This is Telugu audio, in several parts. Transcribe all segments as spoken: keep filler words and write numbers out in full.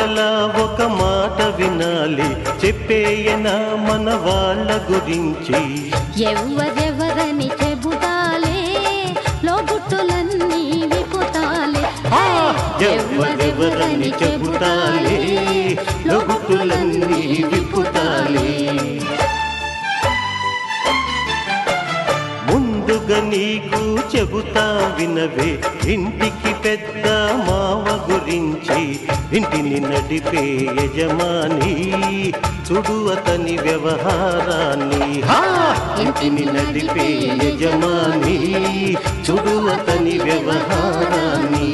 కోడలా ఒక మాట వినాలి, చెప్పేయనా మన వాళ్ళ గురించి. ఎవరెవరని చెబుతాలే, లోగుట్టులన్నీ విపుతాలే. ఎవరెవరని చెబుతాలే, లోగుట్టులన్నీ విపుతాలే. ముందుగా నీకు చెబుతా వినవే, ఇంటికి పెద్ద మావ గురించి. ఇంటిని నడిపే యజమాని, చూడు అతని వ్యవహారాన్ని. ఇంటిని నడిపే యజమాని, చూడు అతని వ్యవహారాన్ని.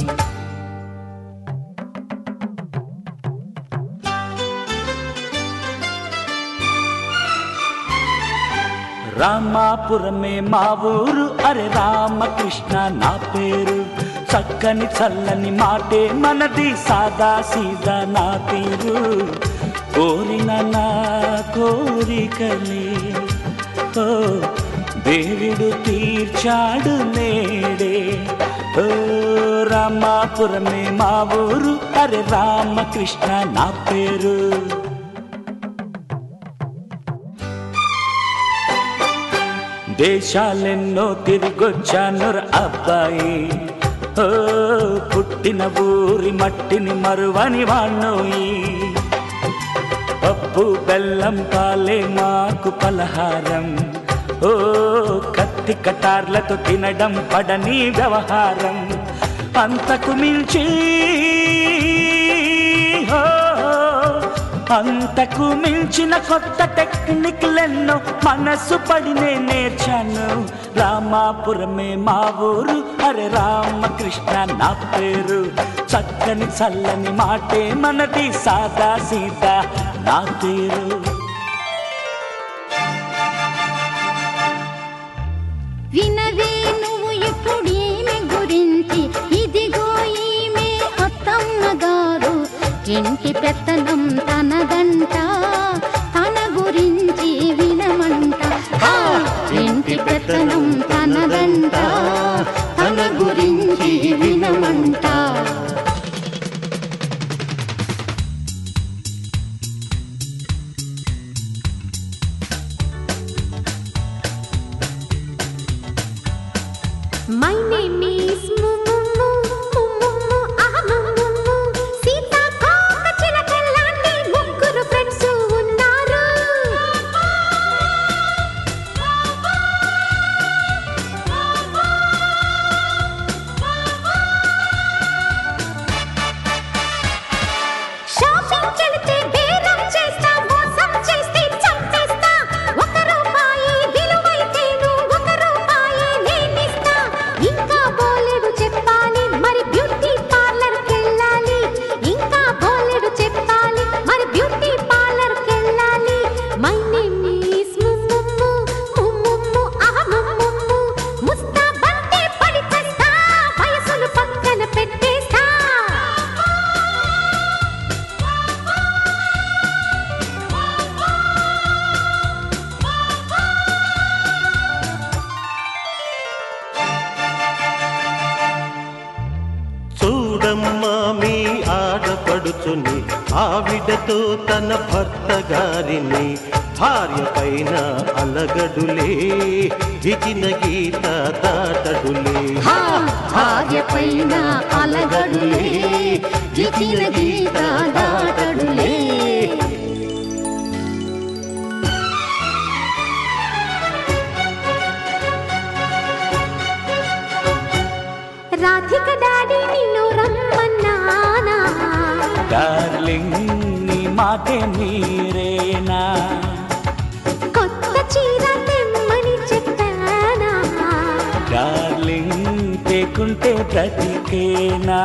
రామాపురమే మా ఊరు, అరే రామకృష్ణ నా పేరు. చక్కని చల్లని మాటే మనది, సాదా సీదా నా తీరు. కోరిన నా కోరికలే ఓ దేవుడు తీర్చాడు నేడే. ఓ రామాపురమే మా ఊరు, అరే రామకృష్ణ నా పేరు. దేశాలెన్నో తిరిగొచ్చాను అబ్బాయి, ఓ పుట్టిన ఊరి మట్టిని మరువని వాణ్ణోయి. పప్పు బెల్లం పాలే మాకు పలహారం, ఓ కత్తి కటార్లతో తినడం పడని వ్యవహారం. అంతకు మించి అంతకు మించిన కొత్త టెక్నిక్లెన్నో మనసు పడినే నేర్చాను. రామాపురమే మా ఊరు, అరే రామకృష్ణ నా పేరు. చక్కని చల్లని మాటే మనది, సాదా సీదా నా తీరు. వినవే నువ్వు ఇప్పుడు ఈమె గురించి, ఇదిగో ఈమె అత్తమ్మ గారు. ఇంటి పెత్తనం తనదంట, తన గురించి వినమంట. ఇంటి పెత్తనం తనదంట, తన గురించి వినమంట. My name is Mumu, Mumu, ah Mumu. Sita koka chilakallandi mugguru friends unnaru. Shopping kelite beram chesta, mosam cheste champesta. Oka roopayi viluvaitenu oka roopayi nenista. ఇంకా బోలెడు చెప్పాలి మరి బ్యూటీ పార్లర్ కెళ్ళాలి. ఇంకా బోలెడు చెప్పాలి మరి బ్యూటీ పార్లర్ కెళ్ళాలి. మై నేమ్ ఈస్ ముమ్ముమ్ము, ముమ్ముమ్ము ఆహ్ ముమ్ముమ్ము. ముస్తా బంటే పడి చేస్తా, వయసును పక్కన పెట్టేస్తా. చూడమ్మా మీ ఆడపడుచుని, ఆవిడతో తన భర్త గారిని. భార్య పైన అలగడులే, ఇచ్చిన గీత దాటడులే. భార్య పైన అలగడులే, ఇచ్చిన గీత దాటడులే. రాధిక డాడీ నిన్ను రమ్మన్నానా. డార్లింగ్ నీ మాటే మీరేనా. కొత్త చీర తెమ్మని చెప్పానా. డార్లింగ్ తేకుంటే బ్రతికేనా.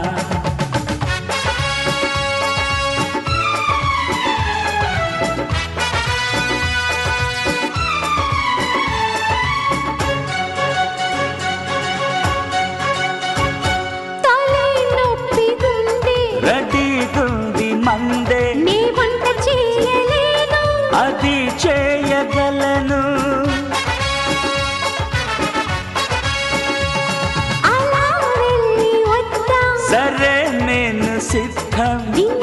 తలే నొప్పిగుంది, రెడీగుంది మందే, నీ వంట చేయలేను. అది చేయగలను. అలా వెళ్ళి వద్దాం, సరే నేను సిద్ధం. నీ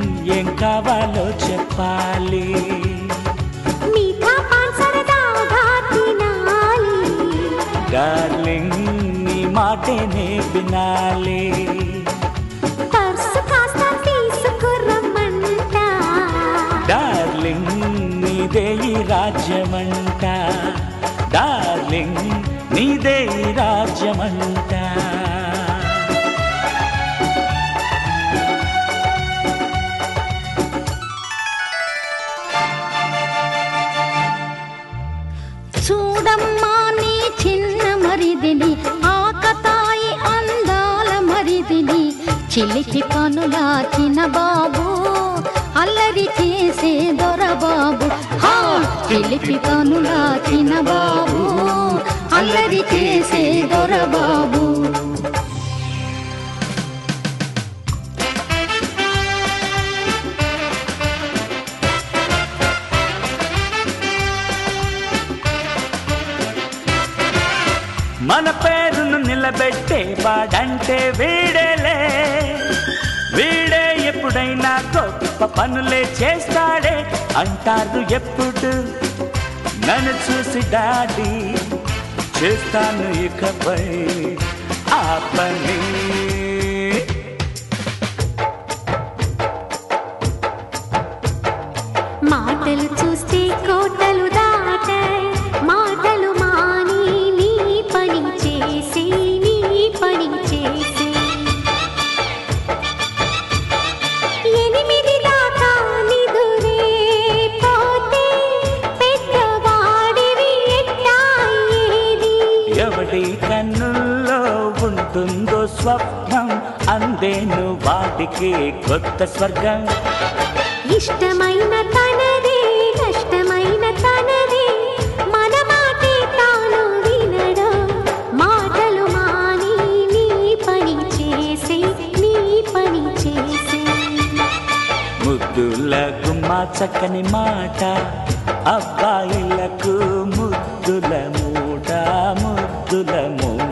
ఏం కావాలో చెప్పాలి. మీఠా పాన్ సరదాగా తినాలి. డార్లింగ్ నీ మాటనే వినాలి. పర్సు కాస్త తీసుకురమ్మంట. డార్లింగ్ నీదే ఈ రాజ్యమంట. డార్లింగ్ నీదే ఈ రాజ్యమంట. చూడమ్మా నీ చిన్న మరిదిని, ఆకతాయి అందాల మరిదిని, చిలిపి పనుల చిన్న బాబు, అల్లరి చేసే దొరబాబు. హా చిలిపి పనుల చిన్న బాబు, అల్లరి చేసే దొరబాబు. మన పేరును నిలబెట్టే వాడంటే వీడేలే. వీడే ఎప్పుడైనా గొప్ప పనులే చేస్తాడే అంటారు ఎప్పుడు నన్ను చూసి డాడీ. చేస్తాను ఇకపై ఆ పని. మాటలు చూస్తే కోటలు దాటాయి, మాటలు మాని నీ పని చేసి, నీ పని చేసి. ఎనిమిది దాకా నిదురే పోతే పెద్దవాడివి ఎట్టాయేది. ఎవడి కన్నుల్లో ఉంటుందో స్వప్నం, అందేను వాటికి కొత్త స్వర్గం. ఇష్టమైన తనదే, కష్టమైన తనదే, మన మాటే తాను వినడు. మాటలు మాని నీ పని చేసే, నీ పని చేసే. ముద్దుల గుమ్మ చక్కని మాట, అబ్బాయిలకు ముద్దుల మూట, ముద్దుల మూట.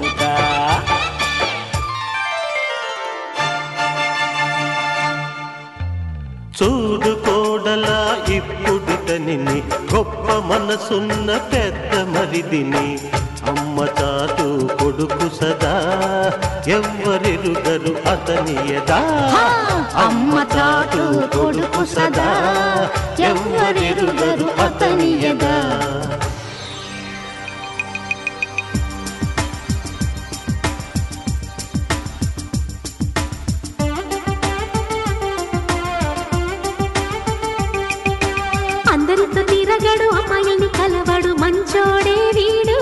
చూడు కోడలా ఇప్పుడితని, గొప్ప మనసున్న పెద్ద మరిదిని. అమ్మ చాటు కొడుకు సదా, ఎవ్వరెరుగరు అతని యదా. అమ్మ చాటు కొడుకు సదా, ఎవ్వరెరుగరు అతని యదా. అందరితో తిరగడు, అమ్మాయిని కలవడు, మంచోడే వీడు.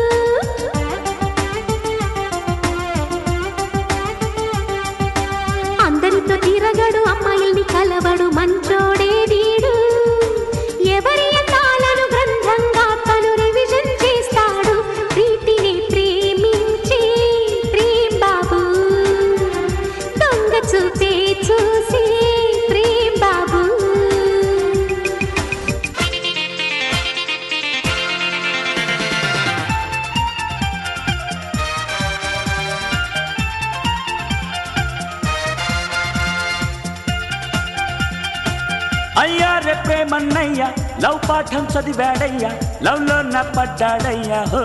అందరితో తిరగడు, అమ్మాయిని కలవడు, మంచోడే వీడు. ఎవరి అందాలను గ్రంథంగా తను రివిజన్ చేస్తాడు. ప్రీతిని ప్రేమించే ప్రేమ్ బాబు, దొంగ చూపే చూసే ప్రేమ్ బాబు. అయ్యా రే ప్రేమన్నయ్యా, లవ్ పాఠం చదివాడయ్యా, లవ్ లో నా పడ్డాడయ్యా. హో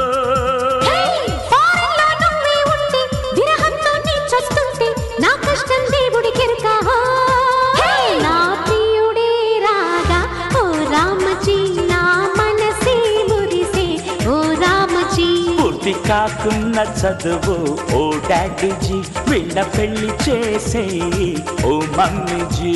ఫారెన్లో నువ్వే ఉంటే, విరహంతో నీ చస్తుంటే, నా కష్టం దేవుడికెరుక. నా ప్రియుడే రాగా, ఓ రామజీ, నా మనసే మురిసే, ఓ రామజీ. పూర్తి కాకున్న చదువు ఓ డాడీజీ, వీళ్ళ పెళ్లి చేసే ఓ మమ్మీజీ.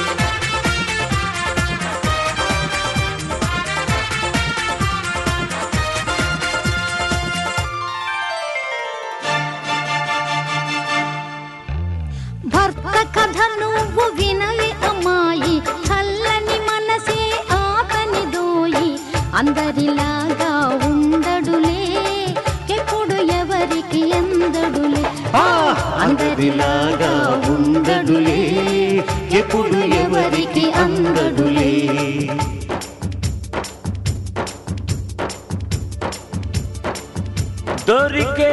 భర్త కథ నువ్వు వినవే అమ్మాయి, చల్లని మనసే ఆతని దోయి. అందరిలాగా ఉండడులే, ఎప్పుడు ఎవరికి అందడులే. అందరిలాగా ఉండడులే, ఎప్పుడు ఎవరికి అందడులే. దొరికే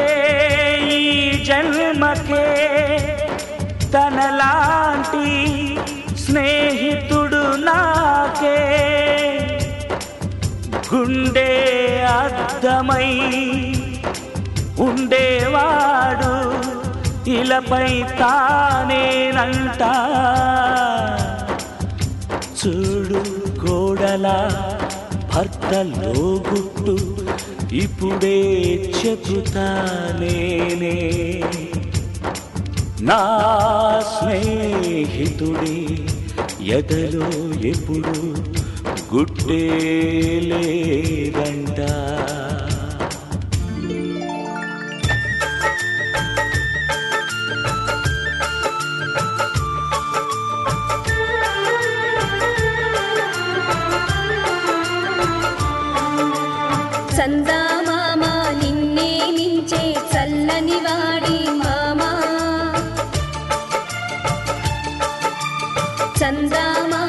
ఈ జన్మకే తనలాంటి స్నేహితుడు నాకే గుండె అద్దమై ఉండేవాడు ఇలపై తానేనంట చూడు కోడలా భర్తలో గుట్టు ఇప్పుడే చెబుతానేనే నా స్నేహితుడి ఎదలో ఎప్పుడు గుట్టే లేదంట చందమామ నిన్నే మించే చల్లని వాడి మామా చందమామ